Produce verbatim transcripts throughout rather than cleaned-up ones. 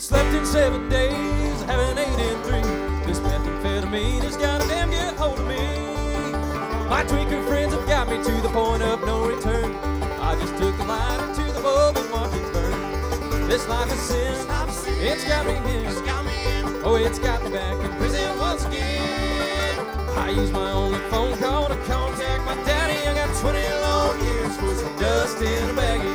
ain't slept in seven days, haven't ate in three. This methamphetamine has got a damn good hold of me. My tweaker friends have got me to the point of no return. I just took the lighter to the bulb and watched it burn. This life is sin, it's got me in. Oh, it's got me back in prison once again. I use my only phone call to contact my daddy. I got twenty long years for some dust in a baggie.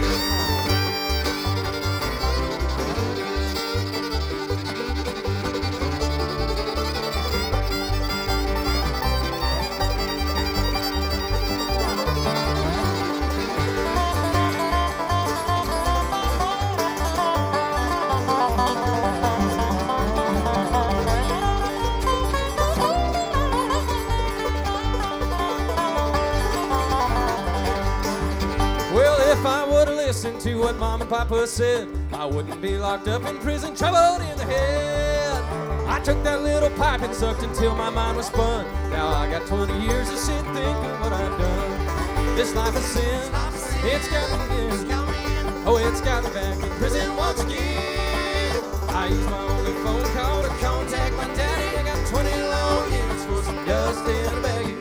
If I would've listened to what Mom and Papa said, I wouldn't be locked up in prison, troubled in the head. I took that little pipe and sucked until my mind was spun. Now I got twenty years to sit thinking what I've done. This life is sin, it's got me in. Oh, it's got me back in prison once again. I use my only phone call to contact my daddy. I got twenty long years for some dust in a baggie.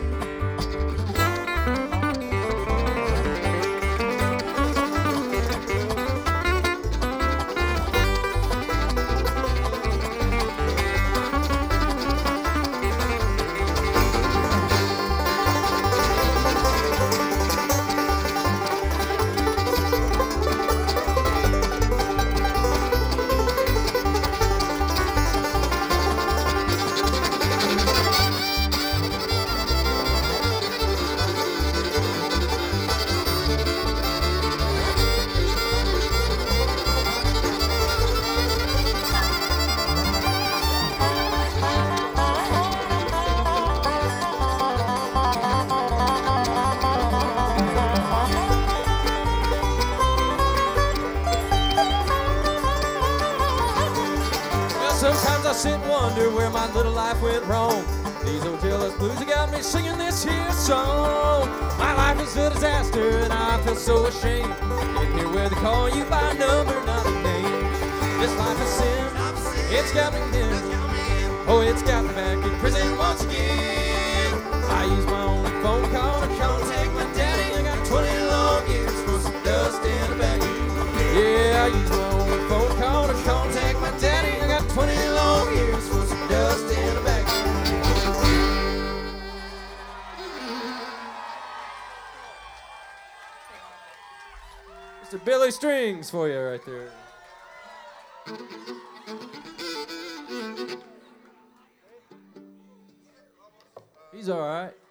Sometimes I sit and wonder where my little life went wrong. These old jealous blues have got me singing this here song. My life is a disaster and I feel so ashamed. In here where they call you by number, not a name. This life is sin, it's got me in. Oh, it's got me back in prison once again. I use my only phone call to contact my daddy. I got twenty long years for some dust in a baggie. Yeah, I use my only phone call to contact my daddy. I got twenty long years for some dust in a baggie. Mister Billy Strings for you right there. He's all right.